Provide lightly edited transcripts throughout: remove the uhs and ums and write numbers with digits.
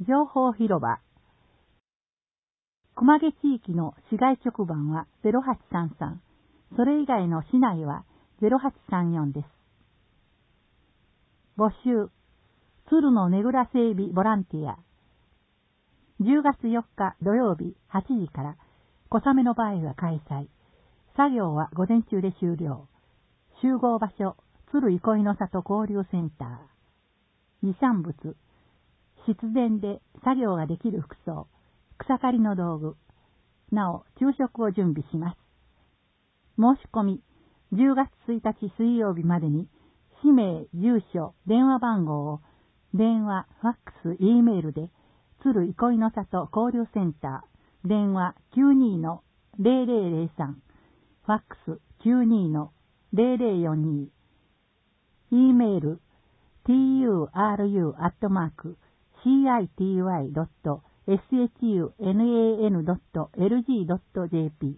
情報広場。熊毛地域の市街局番は0833、それ以外の市内は0834です。募集、鶴のねぐら整備ボランティア。10月4日土曜日8時から小雨の場合は開催。作業は午前中で終了。集合場所、鶴憩いの里交流センター。持参物、湿電で作業ができる服装、草刈りの道具、なお昼食を準備します。申し込み、10月1日水曜日までに、氏名、住所、電話番号を、電話、ファックス、Eメールで、鶴憩いの里交流センター、電話 92-0003、ファックス 92-0042、Eメール、turu@city.shun.lg.jp。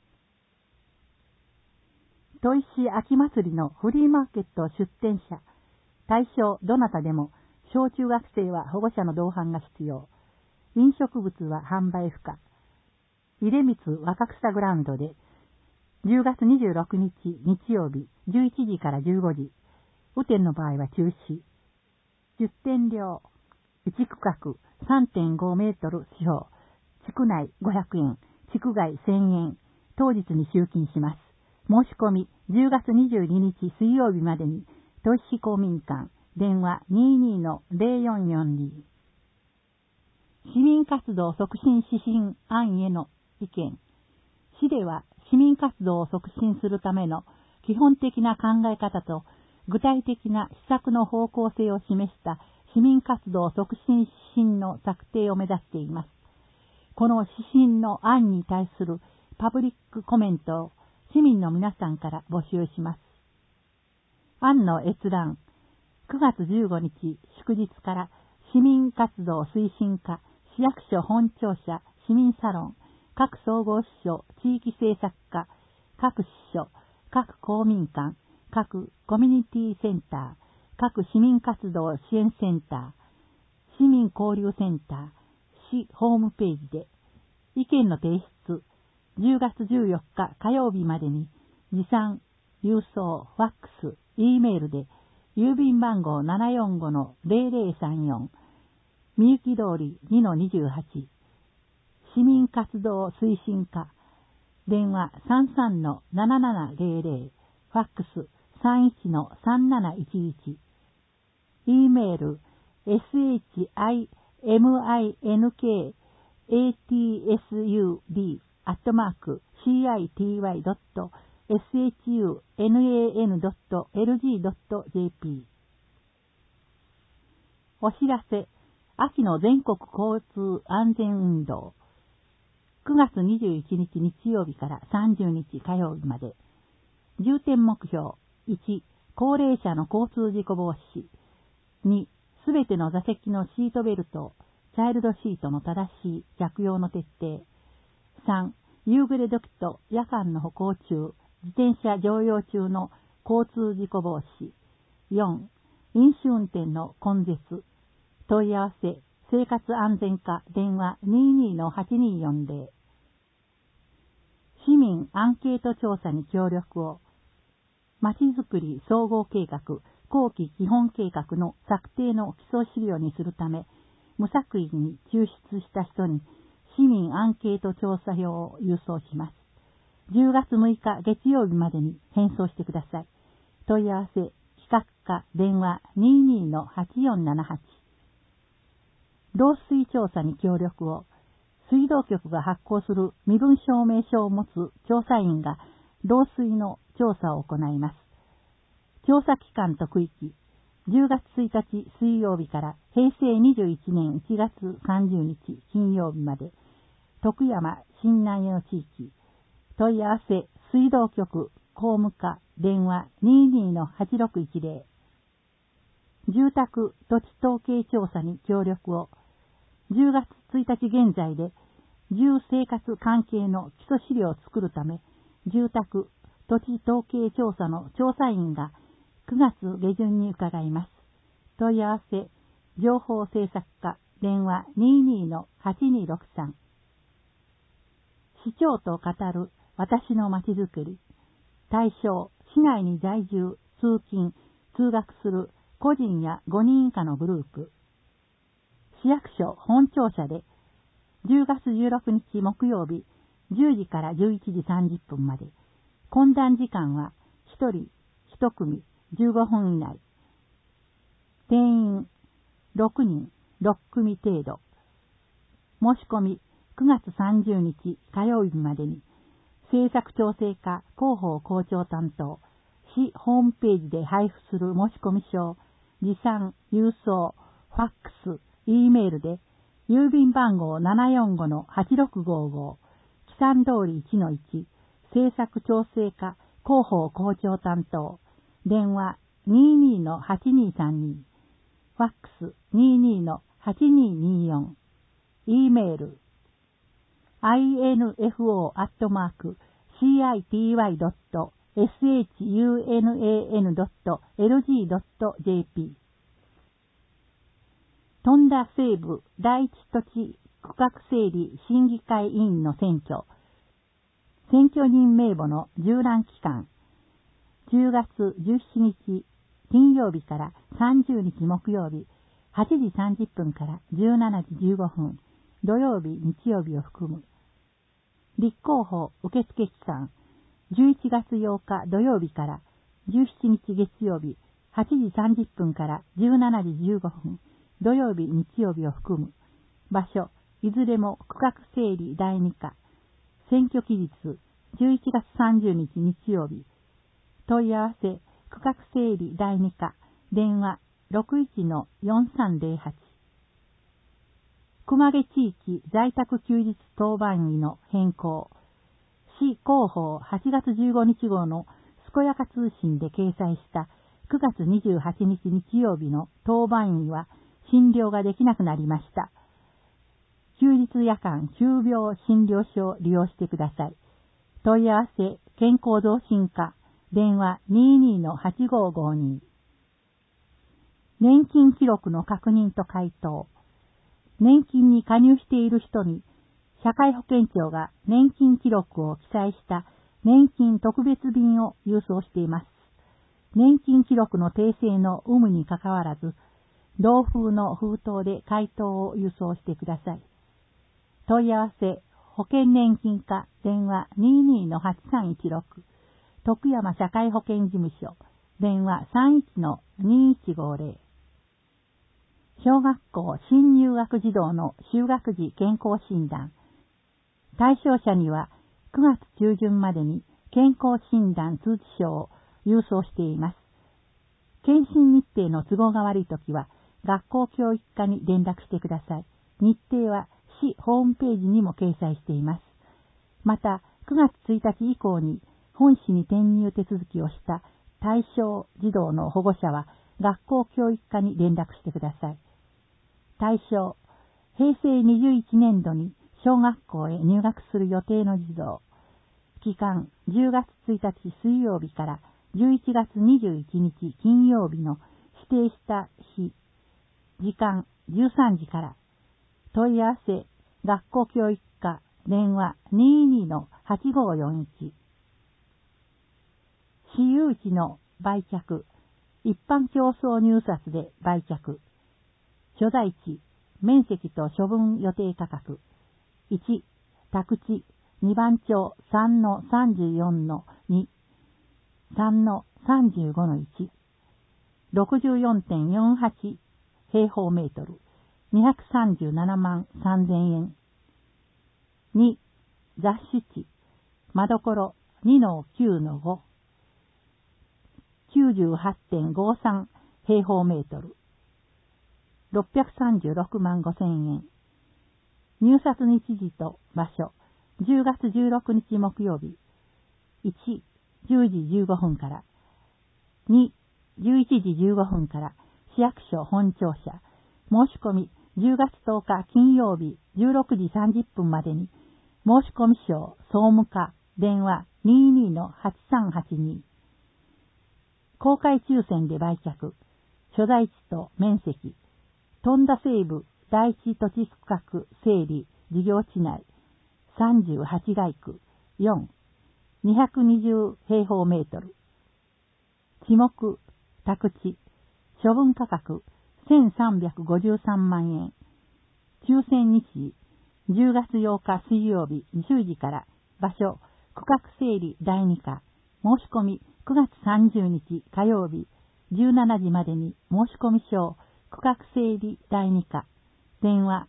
砥石秋祭りのフリーマーケット出店者、対象どなたでも、小中学生は保護者の同伴が必要。飲食物は販売不可。出光若草グラウンドで、10月26日日曜日11時から15時。雨天の場合は中止。出店料、1区画 3.5 メートル四方、地区内500円、地区外1000円、当日に集金します。申し込み、10月22日水曜日までに、砥石公民館、電話 22-0442。市民活動促進指針案への意見。市では市民活動を促進するための基本的な考え方と具体的な施策の方向性を示した市民活動促進指針の策定を目指しています。この指針の案に対するパブリックコメントを市民の皆さんから募集します。案の閲覧、9月15日祝日から市民活動推進課、市役所本庁舎、市民サロン、各総合支所、地域政策課、各支所、各公民館、各コミュニティセンター、各市民活動支援センター、市民交流センター、市ホームページで、意見の提出、10月14日火曜日までに、持参、郵送、ファックス、Eメールで、郵便番号 745-0034、みゆき通り 2-28、市民活動推進課、電話 33-7700、ファックス 31-3711、Eメール shimikatsud@city.shun.lg.jp。 お知らせ、秋の全国交通安全運動。9月21日日曜日から30日火曜日まで。重点目標。1、高齢者の交通事故防止。2、すべての座席のシートベルト、チャイルドシートの正しい着用の徹底。3、夕暮れ時と夜間の歩行中、自転車乗用中の交通事故防止。4、飲酒運転の根絶。問い合わせ、生活安全課電話 22-8240。市民アンケート調査に協力を。まちづくり総合計画後期基本計画の策定の基礎資料にするため、無作為に抽出した人に市民アンケート調査票を郵送します。10月6日月曜日までに返送してください。問い合わせ、企画課電話 22-8478。漏水調査に協力を。水道局が発行する身分証明書を持つ調査員が漏水の調査を行います。調査期間と区域、10月1日水曜日から平成21年1月30日金曜日まで、徳山新南予地域。問い合わせ、水道局公務課電話 22-8610。住宅土地統計調査に協力を。10月1日現在で、住生活関係の基礎資料を作るため、住宅土地統計調査の調査員が9月下旬に伺います。問い合わせ、情報政策課電話 22-8263。市長と語る私のまちづくり。対象、市内に在住、通勤、通学する個人や5人以下のグループ。市役所本庁舎で10月16日木曜日10時から11時30分まで。懇談時間は1人1組15分以内。定員6人6組程度。申し込み9月30日火曜日までに、政策調整課広報校長担当、市ホームページで配布する申込書、持参、郵送、ファックス、Eメールで、郵便番号745-8655、木山通り 1-1、政策調整課広報校長担当、電話 22-8232、ファックス 22-8224、Eメール、info@city.shunan.lg.jp。 富田西部第一土地区画整理審議会委員の選挙。選挙人名簿の縦覧期間。10月17日金曜日から30日木曜日8時30分から17時15分。土曜日、日曜日を含む。立候補受付期間、11月8日土曜日から17日月曜日、8時30分から17時15分、土曜日、日曜日を含む。場所、いずれも区画整理第2課。選挙期日、11月30日日曜日。問い合わせ、区画整理第2課、電話61-4308。熊毛地域在宅休日当番医の変更。市広報8月15日号の健やか通信で掲載した9月28日日曜日の当番医は診療ができなくなりました。休日夜間急病診療所を利用してください。問い合わせ健康増進課電話 22-8552。年金記録の確認と回答。年金に加入している人に、社会保険庁が年金記録を記載した年金特別便を郵送しています。年金記録の訂正の有無にかかわらず、同封の封筒で回答を郵送してください。問い合わせ、保険年金課電話 22-8316、徳山社会保険事務所電話 31-2150。小学校新入学児童の就学時健康診断。対象者には9月中旬までに健康診断通知書を郵送しています。検診日程の都合が悪いときは学校教育課に連絡してください。日程は市ホームページにも掲載しています。また9月1日以降に本市に転入手続きをした対象児童の保護者は学校教育課に連絡してください。対象、平成21年度に小学校へ入学する予定の児童。期間、10月1日水曜日から11月21日金曜日の指定した日。時間、13時から。問い合わせ、学校教育課、電話 22-8541。私有地の売却、一般競争入札で売却。所在地、面積と処分予定価格。1、宅地、2番町 3-34-2、3-35-1。64.48 平方メートル。237万3000円。2、雑種地、間所 2-9-5。98.53 平方メートル。636万5000円。入札日時と場所、10月16日木曜日。1、10時15分から。2、11時15分から、市役所本庁舎。申し込み、10月10日金曜日16時30分までに、申し込み書、総務課、電話 22-8382。公開抽選で売却。所在地と面積。富田西部第一土地区画整理事業地内38街区4、220平方メートル。地目、宅地、処分価格1353万円。抽選日時、10月8日水曜日10時から、場所、区画整理第2課。申し込み9月30日火曜日17時までに申し込み書、区画整理第2課。電話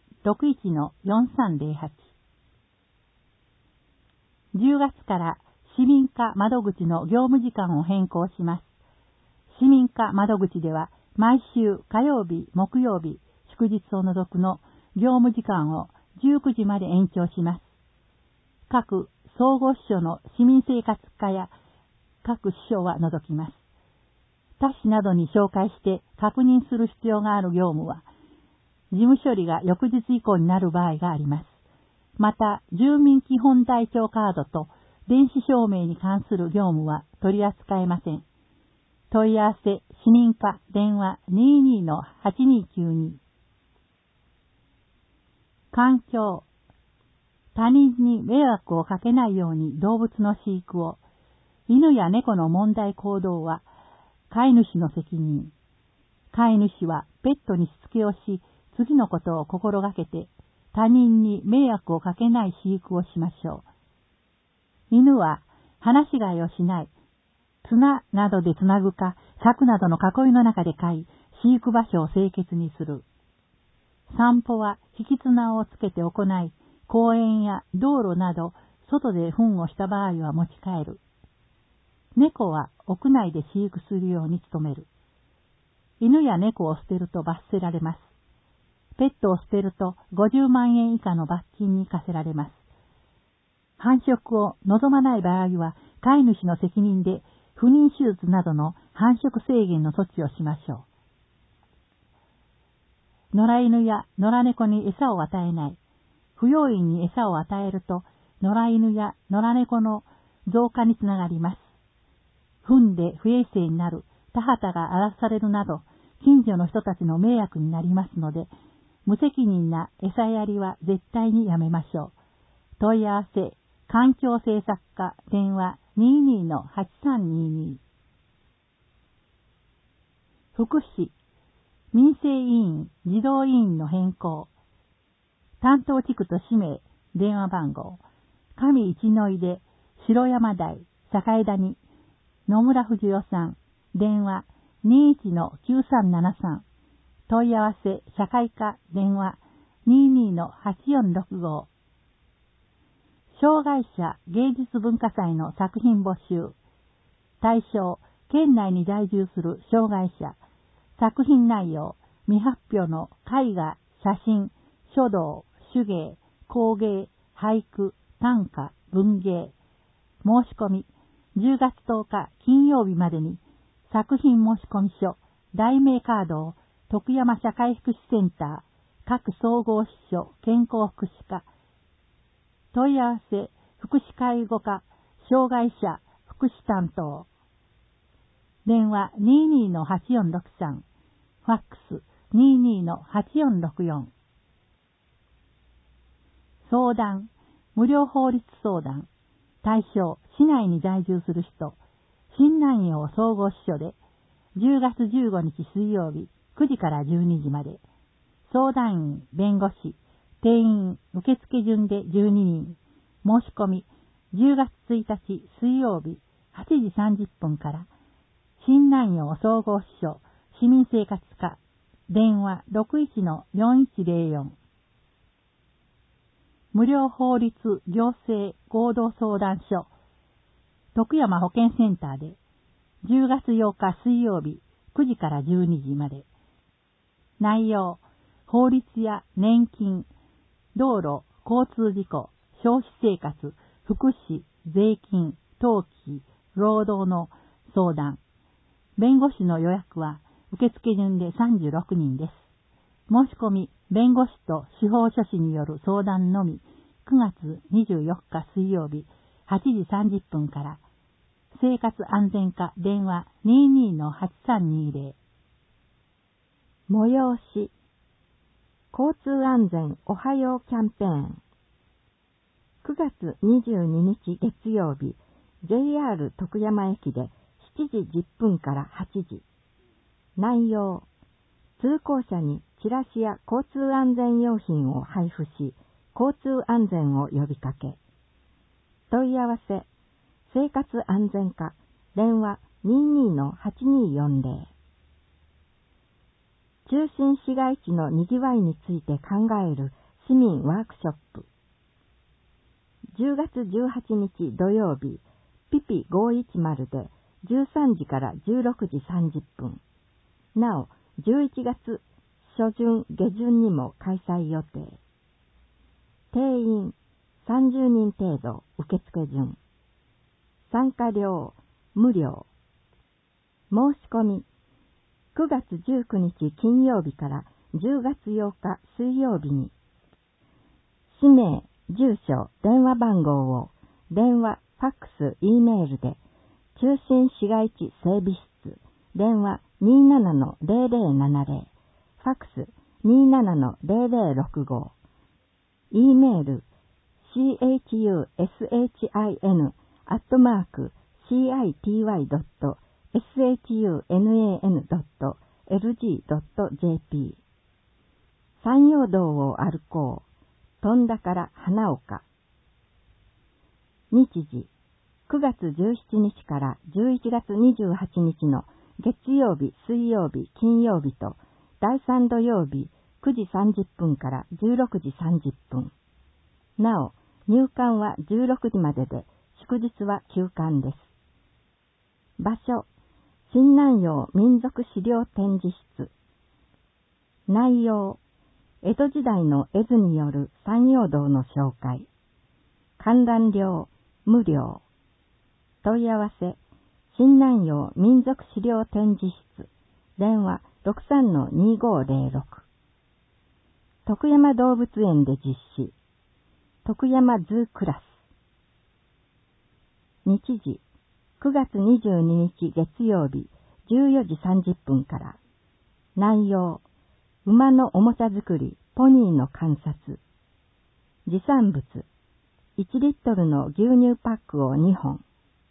61-4308。10月から市民課窓口の業務時間を変更します。市民課窓口では毎週火曜日、木曜日、祝日を除くの業務時間を19時まで延長します。各総合支所の市民生活課や各支所は除きます。他市などに紹介して確認する必要がある業務は、事務処理が翌日以降になる場合があります。また、住民基本台帳カードと電子証明に関する業務は取り扱えません。問い合わせ、市民課、電話 22-8292。環境。他人に迷惑をかけないように動物の飼育を。犬や猫の問題行動は、飼い主の責任。飼い主はペットにしつけをし、次のことを心がけて、他人に迷惑をかけない飼育をしましょう。犬は、放し飼いをしない。綱などでつなぐか、柵などの囲いの中で飼い、飼育場所を清潔にする。散歩は引き綱をつけて行い、公園や道路など、外で糞をした場合は持ち帰る。猫は屋内で飼育するように努める。犬や猫を捨てると罰せられます。ペットを捨てると50万円以下の罰金に課せられます。繁殖を望まない場合は、飼い主の責任で不妊手術などの繁殖制限の措置をしましょう。野良犬や野良猫に餌を与えない。不用意に餌を与えると、野良犬や野良猫の増加につながります。糞で不衛生になる、田畑が荒らされるなど、近所の人たちの迷惑になりますので、無責任な餌やりは絶対にやめましょう。問い合わせ、環境政策課、電話 22-8322。福祉、民生委員、児童委員の変更。担当地区と氏名、電話番号。上一の井で、白山台、境谷、野村藤代さん、電話 21-9373。問い合わせ、社会科、電話 22-8465。障害者芸術文化祭の作品募集。対象、県内に在住する障害者。作品内容、未発表の絵画、写真、書道、手芸、工芸、俳句、短歌、文芸。申し込み、10月10日金曜日までに、作品申し込み書、題名カードを徳山社会福祉センター、各総合支所健康福祉課、問い合わせ、福祉介護課、障害者福祉担当。電話 22-8463、ファックス 22-8464。相談、無料法律相談。対象、市内に在住する人。新南陽総合支所で、10月15日水曜日、9時から12時まで。相談員、弁護士、定員、受付順で12人。申し込み、10月1日水曜日、8時30分から。新南陽総合支所、市民生活課。電話 61-4104。無料法律行政合同相談所。徳山保健センターで、10月8日水曜日、9時から12時まで。内容、法律や年金、道路、交通事故、消費生活、福祉、税金、登記、労働の相談。弁護士の予約は受付順で36人です。申し込み、弁護士と司法書士による相談のみ、9月24日水曜日、8時30分から。生活安全課電話 22-8320。催し。 交通安全おはようキャンペーン。9月22日月曜日、JR 徳山駅で7時10分から8時。内容、通行者にチラシや交通安全用品を配布し、交通安全を呼びかけ。問い合わせ、生活安全課、電話 22-8240。中心市街地のにぎわいについて考える市民ワークショップ。10月18日土曜日、ピピ510で13時から16時30分。なお、11月初旬下旬にも開催予定。定員30人程度受付順。参加料無料。申し込み9月19日金曜日から10月8日水曜日に。氏名、住所、電話番号を電話、ファックス、Eメールで中心市街地整備室電話 27-0070 ファックス 27-0065 Eメール chushine.city.sunan.lg.jp 山陽道を歩こう。富田から花岡。日時、9月17日から11月28日の月曜日、水曜日、金曜日と第3土曜日9時30分から16時30分。なお、入館は16時までで、祝日は休館です。場所、新南陽民族資料展示室。内容、江戸時代の絵図による山陽道の紹介。観覧料無料。問い合わせ、新南陽民族資料展示室。電話 63-2506。徳山動物園で実施。徳山ズークラス。日時、9月22日月曜日14時30分から。内容、馬のおもちゃ作り、ポニーの観察。持参物、1リットルの牛乳パックを2本。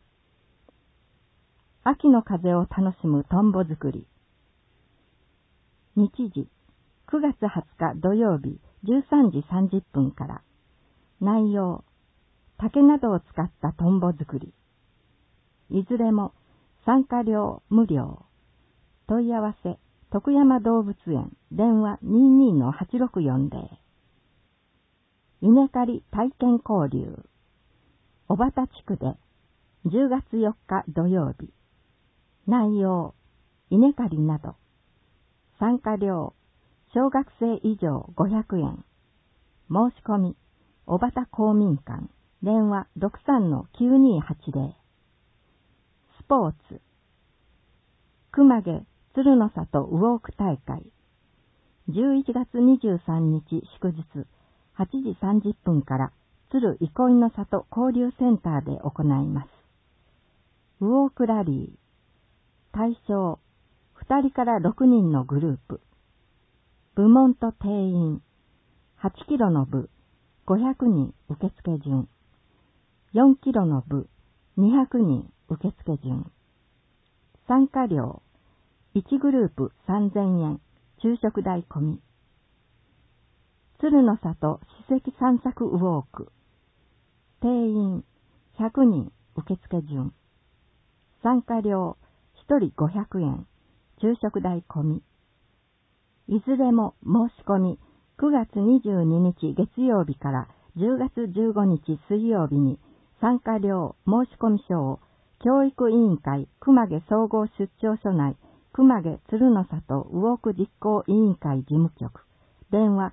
秋の風を楽しむトンボ作り。日時、9月20日土曜日13時30分から。内容、竹などを使ったトンボ作り。いずれも参加料無料。問い合わせ、徳山動物園、電話 22-8640。稲刈り体験交流。小畑地区で10月4日土曜日。内容、稲刈りなど。参加料、小学生以上500円。申し込み、小畑公民館、電話 63-9280。スポーツ。熊毛鶴の里ウォーク大会。11月23日祝日8時30分から鶴憩いの里交流センターで行います。ウォークラリー。対象、2人から6人のグループ。部門と定員。8キロの部、500人受付順。4キロの部、200人受付順。参加料、1グループ3000円、昼食代込み。鶴の里史跡散策ウォーク。定員100人受付順。参加料1人500円、昼食代込み。いずれも申し込み9月22日月曜日から10月15日水曜日に参加料申し込み書を教育委員会熊毛総合出張所内熊毛鶴の里ウォーク実行委員会事務局電話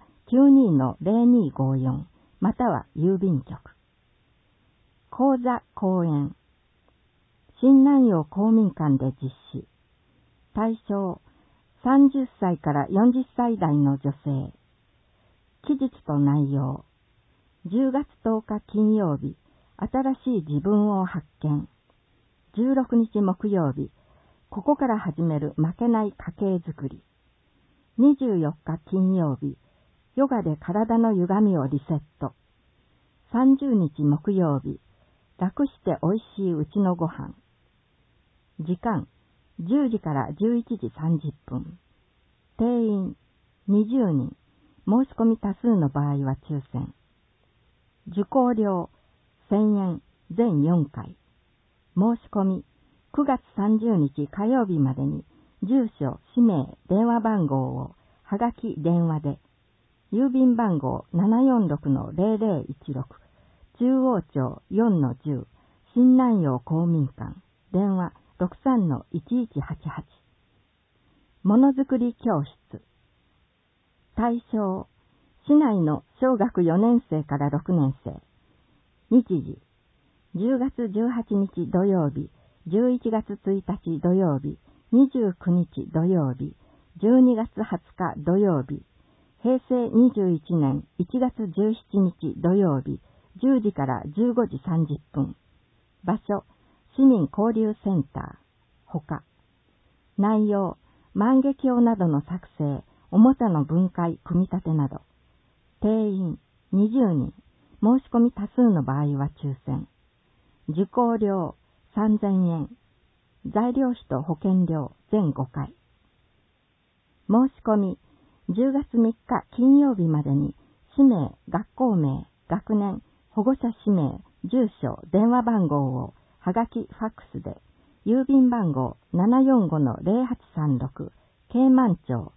92-0254 または郵便局。講座講演。新南陽公民館で実施。対象30歳から40歳代の女性。期日と内容。10月10日金曜日、新しい自分を発見。16日木曜日、ここから始める負けない家計づくり。24日金曜日、 ヨガで体の歪みをリセット。30日木曜日、楽しておいしいうちのご飯。時間、10時から11時30分。定員、20人。申し込み多数の場合は抽選。受講料、1000円、全4回。申し込み、9月30日火曜日までに、住所、氏名、電話番号を、はがき、電話で、郵便番号 746-0016、中央町 4-10、新南陽公民館、電話 63-1188。ものづくり教室。対象、市内の小学4年生から6年生。日時、10月18日土曜日、11月1日土曜日、29日土曜日、12月20日土曜日、平成21年1月17日土曜日、10時から15時30分。場所、市民交流センター。他。内容、万華鏡などの作成、おもちゃの分解、組み立てなど。定員、20人。申し込み多数の場合は抽選。受講料、3000円。材料費と保険料、全5回。申し込み、10月3日金曜日までに、氏名、学校名、学年、保護者氏名、住所、電話番号を、はがき、ファックスで、郵便番号 745-0836、京満町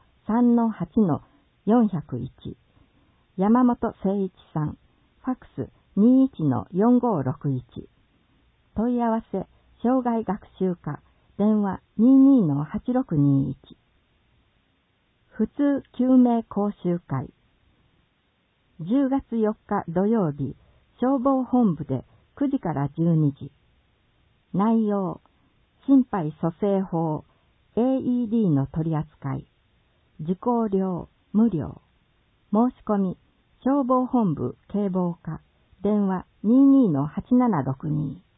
3-8-401、山本誠一さん、ファックス 21-4561、問い合わせ、障害学習課、電話 22-8621。普通救命講習会。10月4日土曜日、消防本部で9時から12時。内容、心肺蘇生法、AED の取り扱い。受講料、無料。申し込み、消防本部警防課、電話 22-8762。